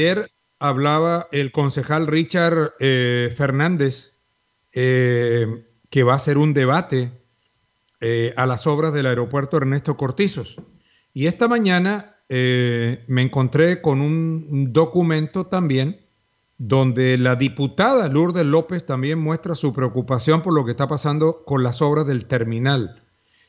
Hablaba el concejal Richard Fernández, que va a hacer un debate a las obras del aeropuerto Ernesto Cortizos. Y esta mañana me encontré con un documento también donde la diputada Lourdes López también muestra su preocupación por lo que está pasando con las obras del terminal.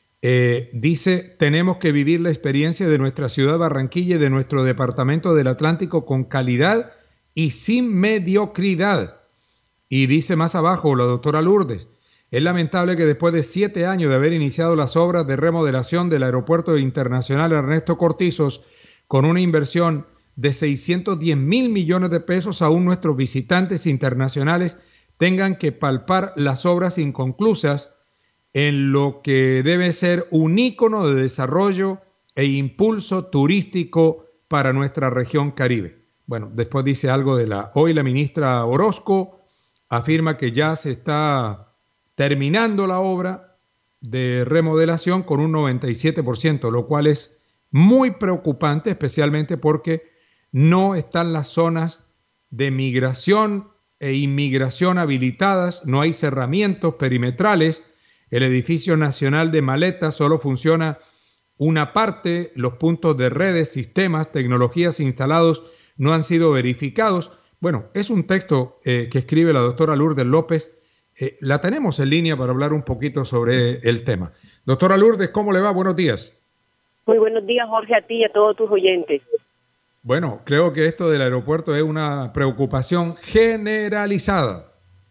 Dice, tenemos que vivir la experiencia de nuestra ciudad Barranquilla y de nuestro departamento del Atlántico con calidad y sin mediocridad. Y dice más abajo la doctora Lourdes, es lamentable que después de 7 años de haber iniciado las obras de remodelación del Aeropuerto Internacional Ernesto Cortizos, con una inversión de 610 mil millones de pesos, aún nuestros visitantes internacionales tengan que palpar las obras inconclusas en lo que debe ser un ícono de desarrollo e impulso turístico para nuestra región Caribe. Bueno, después dice algo de hoy la ministra Orozco afirma que ya se está terminando la obra de remodelación con un 97%, lo cual es muy preocupante, especialmente porque no están las zonas de migración e inmigración habilitadas, no hay cerramientos perimetrales, el edificio nacional de maletas solo funciona una parte, los puntos de redes, sistemas, tecnologías instalados no han sido verificados. Bueno, es un texto que escribe la doctora Lourdes López. La tenemos en línea para hablar un poquito sobre el tema. Doctora Lourdes, ¿cómo le va? Buenos días. Muy buenos días, Jorge, a ti y a todos tus oyentes. Bueno, creo que esto del aeropuerto es una preocupación generalizada.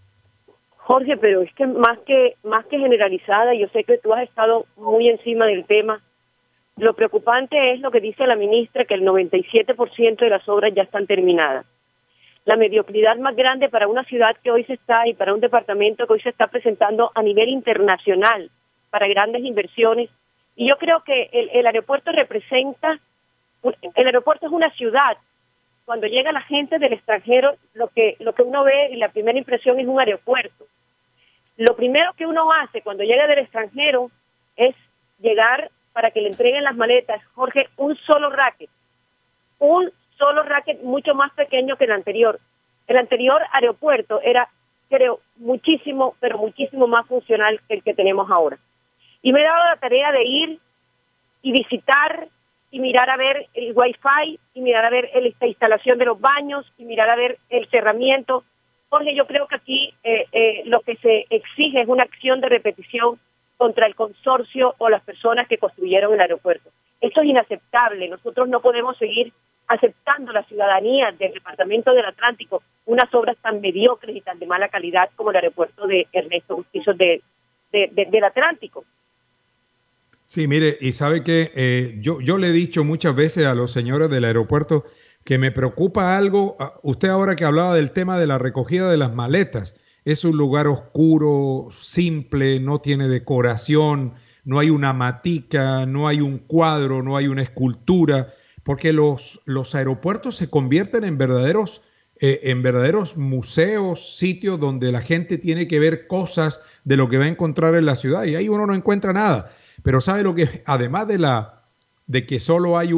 Jorge, pero es que más que generalizada, yo sé que tú has estado muy encima del tema. Lo preocupante es lo que dice la ministra, que el 97% de las obras ya están terminadas. La mediocridad más grande para una ciudad que hoy se está y para un departamento que hoy se está presentando a nivel internacional para grandes inversiones. Y yo creo que el aeropuerto representa, el aeropuerto es una ciudad. Cuando llega la gente del extranjero, lo que uno ve y la primera impresión es un aeropuerto. Lo primero que uno hace cuando llega del extranjero es llegar para que le entreguen las maletas, Jorge, un solo racket mucho más pequeño que el anterior. El anterior aeropuerto era, creo, muchísimo, pero muchísimo más funcional que el que tenemos ahora. Y me he dado la tarea de ir y visitar y mirar a ver el Wi-Fi y mirar a ver esta instalación de los baños y mirar a ver el cerramiento. Jorge, yo creo que aquí lo que se exige es una acción de repetición contra el consorcio o las personas que construyeron el aeropuerto. Esto es inaceptable. Nosotros no podemos seguir aceptando la ciudadanía del Departamento del Atlántico unas obras tan mediocres y tan de mala calidad como el aeropuerto de Ernesto Cortizos del Atlántico. Sí, mire, y sabe que yo le he dicho muchas veces a los señores del aeropuerto que me preocupa algo. Usted ahora que hablaba del tema de la recogida de las maletas, es un lugar oscuro, simple, no tiene decoración, no hay una matica, no hay un cuadro, no hay una escultura, porque los aeropuertos se convierten en verdaderos museos, sitios donde la gente tiene que ver cosas de lo que va a encontrar en la ciudad y ahí uno no encuentra nada. Pero sabe lo que, además de que solo hay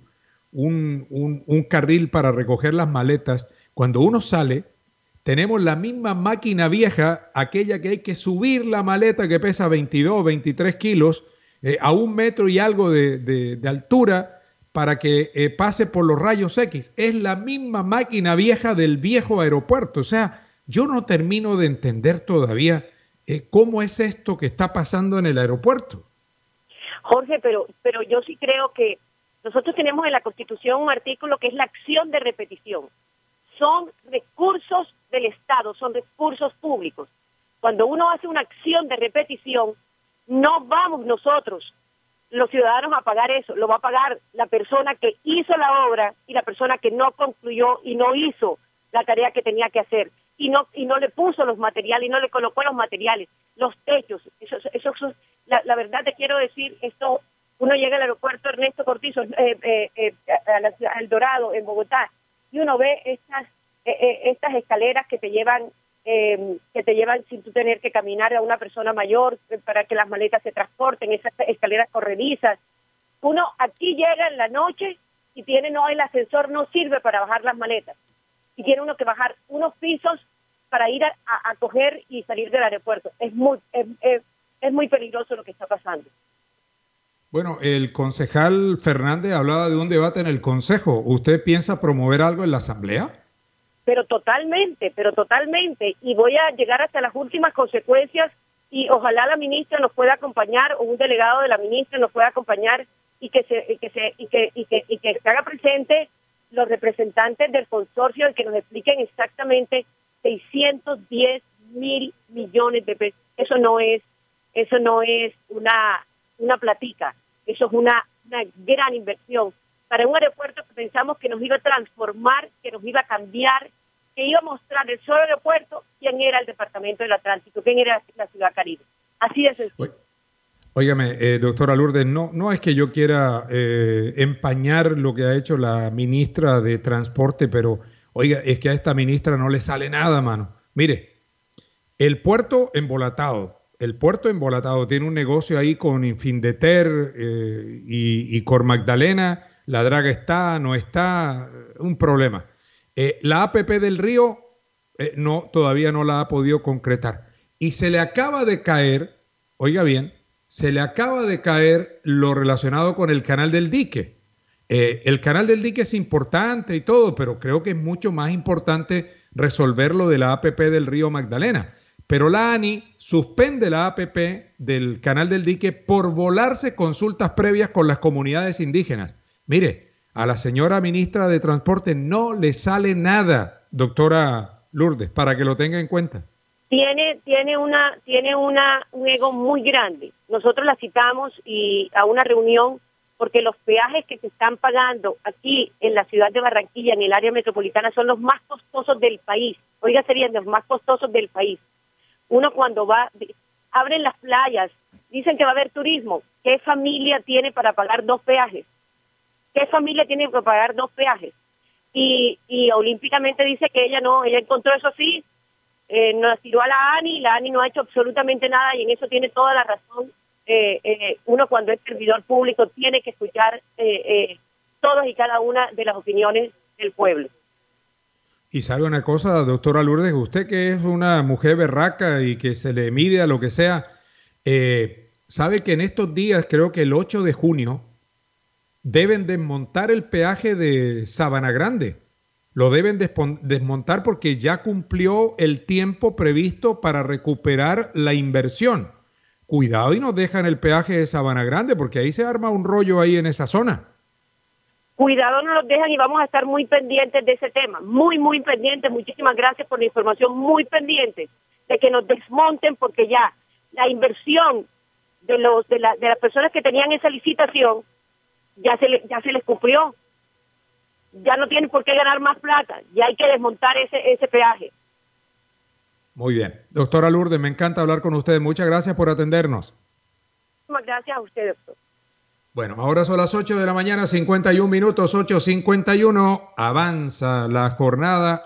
un carril para recoger las maletas, cuando uno sale, tenemos la misma máquina vieja, aquella que hay que subir la maleta que pesa 22, 23 kilos, a 1 metro y algo de altura para que pase por los rayos X. Es la misma máquina vieja del viejo aeropuerto. O sea, yo no termino de entender todavía cómo es esto que está pasando en el aeropuerto. Jorge, pero yo sí creo que nosotros tenemos en la Constitución un artículo que es la acción de repetición. Son recursos del Estado, son recursos públicos. Cuando uno hace una acción de repetición, no vamos nosotros, los ciudadanos, a pagar eso. Lo va a pagar la persona que hizo la obra y la persona que no concluyó y no hizo la tarea que tenía que hacer. Y no le puso los materiales, y no le colocó los materiales, los techos. La verdad te quiero decir, esto, uno llega al aeropuerto Ernesto Cortizos, al Dorado, en Bogotá, y uno ve estas escaleras que te llevan sin tú tener que caminar a una persona mayor para que las maletas se transporten, esas escaleras corredizas. Uno aquí llega en la noche y tiene el ascensor no sirve para bajar las maletas y tiene uno que bajar unos pisos para ir a coger y salir del aeropuerto. Es muy peligroso lo que está pasando. Bueno, el concejal Fernández hablaba de un debate en el Consejo. ¿Usted piensa promover algo en la Asamblea? Pero totalmente, y voy a llegar hasta las últimas consecuencias y ojalá la ministra nos pueda acompañar o un delegado de la ministra nos pueda acompañar y que se haga presente los representantes del consorcio y que nos expliquen exactamente 610 mil millones de pesos. Eso no es una platica, eso es una gran inversión para un aeropuerto que pensamos que nos iba a transformar, que nos iba a cambiar, que iba a mostrar el solo aeropuerto quién era el Departamento del Atlántico, quién era la Ciudad Caribe. Así de sencillo. Óigame, doctora Lourdes, no es que yo quiera empañar lo que ha hecho la ministra de Transporte, pero oiga, es que a esta ministra no le sale nada, mano. Mire, el puerto embolatado tiene un negocio ahí con Infindeter y Cor Magdalena. La draga está, no está, un problema. La APP del Río todavía no la ha podido concretar. Y se le acaba de caer, oiga bien, lo relacionado con el canal del dique. El canal del dique es importante y todo, pero creo que es mucho más importante resolver lo de la APP del Río Magdalena. Pero la ANI suspende la APP del canal del dique por volarse consultas previas con las comunidades indígenas. Mire, a la señora ministra de Transporte no le sale nada, doctora Lourdes, para que lo tenga en cuenta. Tiene un ego muy grande. Nosotros la citamos a una reunión porque los peajes que se están pagando aquí en la ciudad de Barranquilla, en el área metropolitana, son los más costosos del país. Oiga, serían los más costosos del país. Uno cuando abren las playas, dicen que va a haber turismo. ¿Qué familia tiene para pagar 2 peajes? ¿Qué familia tiene para pagar 2 peajes? Y olímpicamente dice que ella encontró eso así, nos tiró a la ANI no ha hecho absolutamente nada y en eso tiene toda la razón. Uno cuando es servidor público tiene que escuchar todas y cada una de las opiniones del pueblo. Y sabe una cosa, doctora Lourdes, usted que es una mujer berraca y que se le mide a lo que sea, sabe que en estos días, creo que el 8 de junio, deben desmontar el peaje de Sabana Grande. Lo deben desmontar porque ya cumplió el tiempo previsto para recuperar la inversión. Cuidado y nos dejan el peaje de Sabana Grande porque ahí se arma un rollo ahí en esa zona. Cuidado, no nos dejan y vamos a estar muy pendientes de ese tema, muy pendientes. Muchísimas gracias por la información, muy pendientes de que nos desmonten porque ya la inversión de las personas que tenían esa licitación ya se les cumplió. Ya no tienen por qué ganar más plata, ya hay que desmontar ese peaje. Muy bien. Doctora Lourdes, me encanta hablar con usted. Muchas gracias por atendernos. Muchas gracias a usted, doctor. Bueno, ahora son las 8 de la mañana, 51 minutos, 8:51. Avanza la jornada.